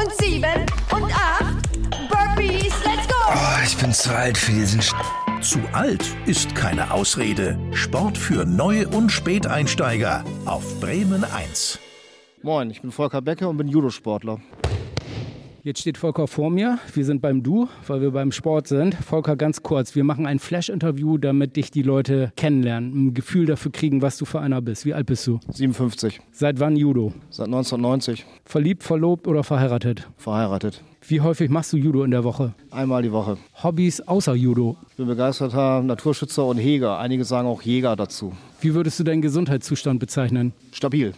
und 7 und 8. Burpees, let's go! Oh, ich bin zu alt für diesen Zu alt ist keine Ausrede. Sport für Neu- und Späteinsteiger auf Bremen 1. Moin, ich bin Volker Becke und bin Judosportler. Jetzt steht Volker vor mir. Wir sind beim Du, weil wir beim Sport sind. Volker, ganz kurz, wir machen ein Flash-Interview, damit dich die Leute kennenlernen, ein Gefühl dafür kriegen, was du für einer bist. Wie alt bist du? 57. Seit wann Judo? Seit 1990. Verliebt, verlobt oder verheiratet? Verheiratet. Wie häufig machst du Judo in der Woche? Einmal die Woche. Hobbys außer Judo? Ich bin begeisterter Naturschützer und Heger. Einige sagen auch Jäger dazu. Wie würdest du deinen Gesundheitszustand bezeichnen? Stabil.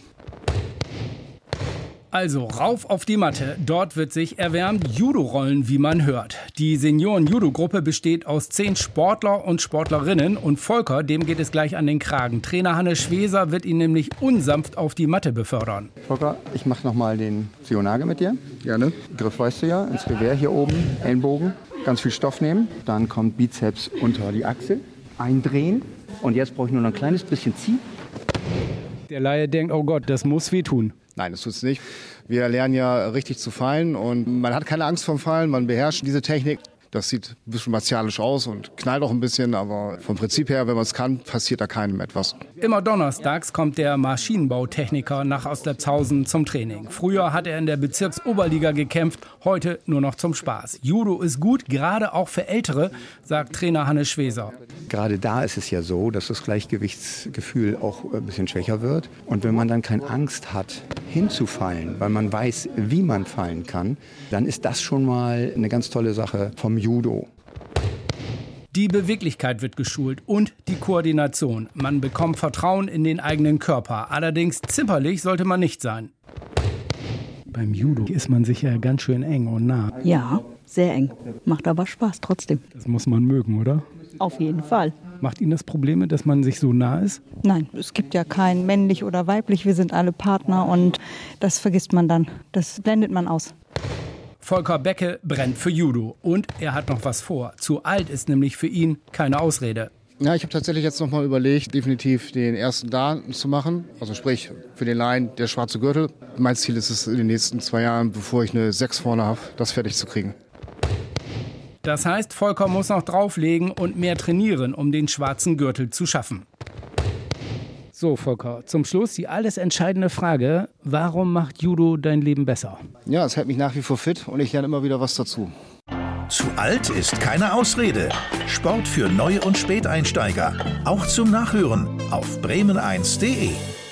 Also, rauf auf die Matte. Dort wird sich erwärmt Judo-Rollen, wie man hört. Die Senioren-Judo-Gruppe besteht aus 10 Sportler und Sportlerinnen. Und Volker, dem geht es gleich an den Kragen. Trainer Hannes Schweser wird ihn nämlich unsanft auf die Matte befördern. Volker, ich mache nochmal den Seonage mit dir. Gerne. Griff weißt du ja, ins Gewehr hier oben, Ellenbogen. Ganz viel Stoff nehmen. Dann kommt Bizeps unter die Achsel. Eindrehen. Und jetzt brauche ich nur noch ein kleines bisschen ziehen. Der Laie denkt, oh Gott, das muss wehtun. Nein, das tut's nicht. Wir lernen ja richtig zu fallen und man hat keine Angst vorm Fallen, man beherrscht diese Technik. Das sieht ein bisschen martialisch aus und knallt auch ein bisschen, aber vom Prinzip her, wenn man es kann, passiert da keinem etwas. Immer donnerstags kommt der Maschinenbautechniker nach Ostlepshausen zum Training. Früher hat er in der Bezirksoberliga gekämpft, heute nur noch zum Spaß. Judo ist gut, gerade auch für Ältere, sagt Trainer Hannes Schweser. Gerade da ist es ja so, dass das Gleichgewichtsgefühl auch ein bisschen schwächer wird. Und wenn man dann keine Angst hat, hinzufallen, weil man weiß, wie man fallen kann, dann ist das schon mal eine ganz tolle Sache vom Judo. Die Beweglichkeit wird geschult und die Koordination. Man bekommt Vertrauen in den eigenen Körper. Allerdings zimperlich sollte man nicht sein. Beim Judo ist man sich ja ganz schön eng und nah. Ja, sehr eng. Macht aber Spaß trotzdem. Das muss man mögen, oder? Auf jeden Fall. Macht Ihnen das Probleme, dass man sich so nah ist? Nein, es gibt ja kein männlich oder weiblich. Wir sind alle Partner und das vergisst man dann. Das blendet man aus. Volker Becke brennt für Judo und er hat noch was vor. Zu alt ist nämlich für ihn keine Ausrede. Ja, ich habe tatsächlich jetzt noch mal überlegt, definitiv den ersten Dan zu machen. Also sprich, für den Laien der schwarze Gürtel. Mein Ziel ist es in den nächsten 2 Jahren, bevor ich eine 6 vorne habe, das fertig zu kriegen. Das heißt, Volker muss noch drauflegen und mehr trainieren, um den schwarzen Gürtel zu schaffen. So, Volker, zum Schluss die alles entscheidende Frage. Warum macht Judo dein Leben besser? Ja, es hält mich nach wie vor fit und ich lerne immer wieder was dazu. Zu alt ist keine Ausrede. Sport für Neu- und Späteinsteiger. Auch zum Nachhören auf bremen1.de.